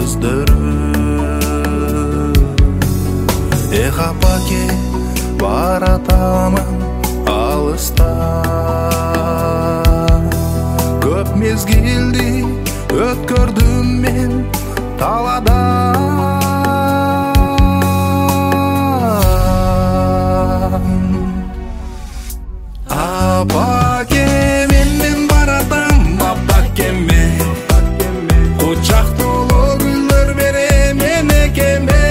көздөрү. Эх апаке, баратамын алыста, көп мезгилди өткөрдүм мен талада. Апаке, менден баратам апакеме, кучак толо гүлдөр берем энекеме.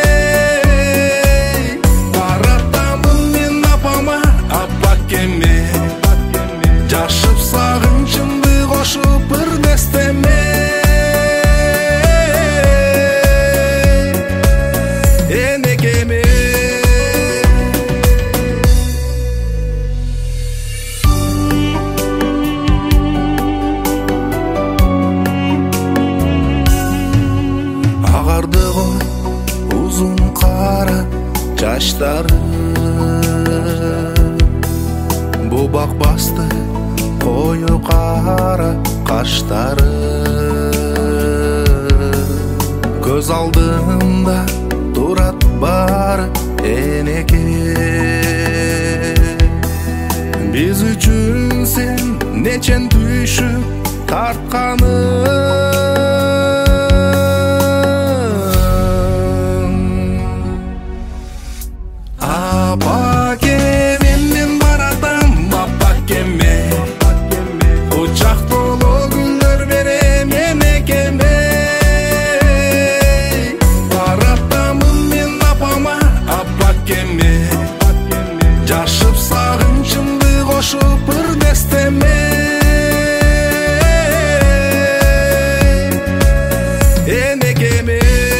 Баратамын мен апама апакеме, жашып сагынчымды кошуп бир дестеме. Энекеме агарды ғой узун кара чачтары, бубак басты кою кара каштары. Көз алдымда турат бары энеке, биз үчүн сен нечен түйшүк тартканың. Апаке, менден баратам апакеме, кучак толо гүлдөр берем энекеме. Баратамын мен апама апакеме, жашып сагынчымды кошуп бир дестеме. Энекеме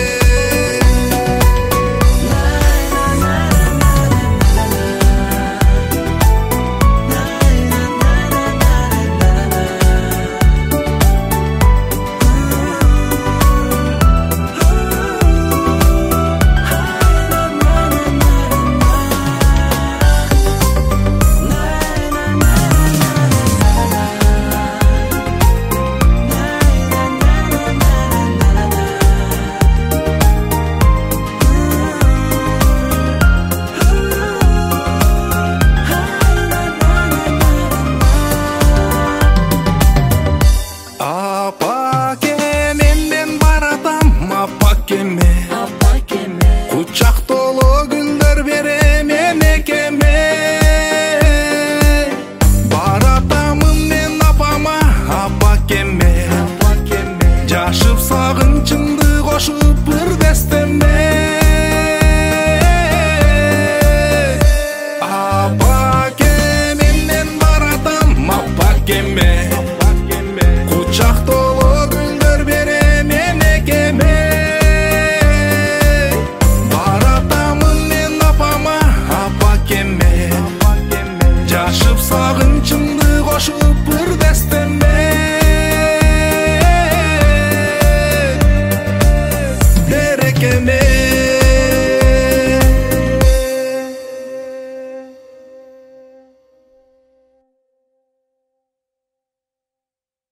кучак толо гүлдөр берем энекеме. Баратамын мен апама апакеме, жашып сагынчымды кошуп бир десте.